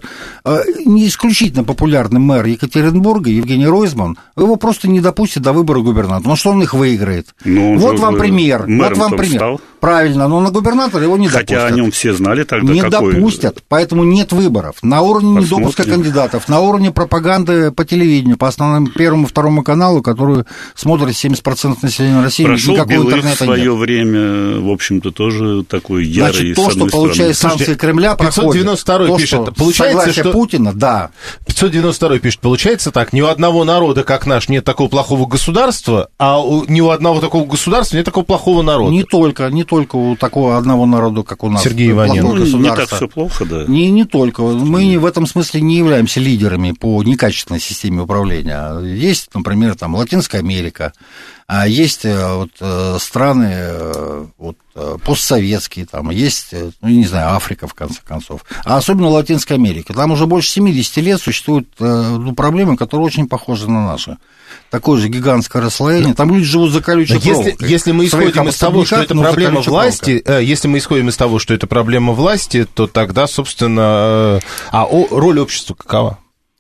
не исключительно популярный мэр Екатеринбурга Евгений Ройзман, его просто не допустят до выбора губернатора. Ну что он их выиграет? Ну, вот вам пример. Вот вам пример. Стал. Правильно, но на губернатора его не допустят. Хотя о нем все знали тогда. Не какой... допустят, поэтому нет выборов. На уровне Посмотрим. недопуска кандидатов, на уровне пропаганды по телевидению, по основному Первому, Второму каналу, который смотрит семьдесят процентов населения России, Прошел никакого Белых интернета в свое нет. время, в общем-то, тоже такой ярый. Значит, то, что получает санкции Кремля, пятьсот девяносто второй проходит. пишет, То, получается, что... Путина, да. пятьсот девяносто второй пишет, получается так, ни у одного народа, как наш, нет такого плохого государства, а у, ни у одного такого государства нет такого плохого народа. Не только, не только у такого одного народа, как у нас. Сергей Иваненко. Ну, не так все плохо, да. Не, не только. Мы в этом смысле не являемся лидерами по некачественной системе управления. Есть, например, там Латинская Америка, а есть вот страны вот, постсоветские, там есть, ну, не знаю, Африка, в конце концов, а особенно Латинская Америка. Там уже больше семьдесят лет существуют ну, проблемы, которые очень похожи на наши. Такое же гигантское расслоение. Там люди живут за колючей проволокой. Если, если мы исходим из того, что это проблема власти, э, если мы исходим из того, что это проблема власти, то тогда, собственно, э, а о, роль общества какова?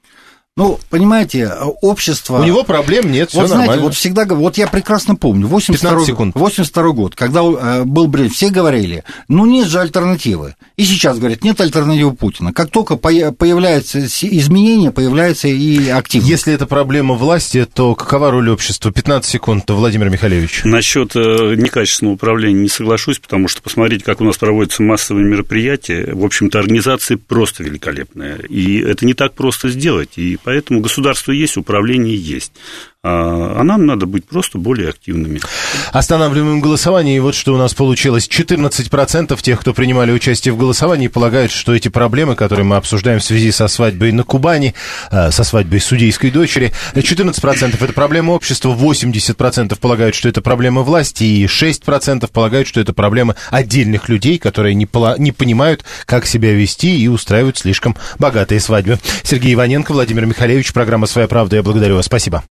Ну, понимаете, общество... У него проблем нет, все вот, нормально. Знаете, вот всегда... Вот я прекрасно помню, восемьдесят второй год, когда был Брежнев, все говорили, ну, нет же альтернативы. И сейчас говорят, нет альтернативы Путина. Как только появляются изменения, появляется и активность. Если это проблема власти, то какова роль общества? пятнадцать секунд, Владимир Михайлович. Насчет некачественного управления не соглашусь, потому что посмотрите, как у нас проводятся массовые мероприятия. В общем-то, организации просто великолепные. И это не так просто сделать. И поэтому государство есть, управление есть. А нам надо быть просто более активными. Останавливаем голосование, и вот что у нас получилось. четырнадцать процентов тех, кто принимали участие в голосовании, полагают, что эти проблемы, которые мы обсуждаем в связи со свадьбой на Кубани, со свадьбой судейской дочери, четырнадцать процентов это проблема общества, восемьдесят процентов полагают, что это проблема власти, и шесть процентов полагают, что это проблема отдельных людей, которые не, не понимают, как себя вести и устраивают слишком богатые свадьбы. Сергей Иваненко, Владимир Михайлович, программа «Своя правда». Я благодарю вас. Спасибо.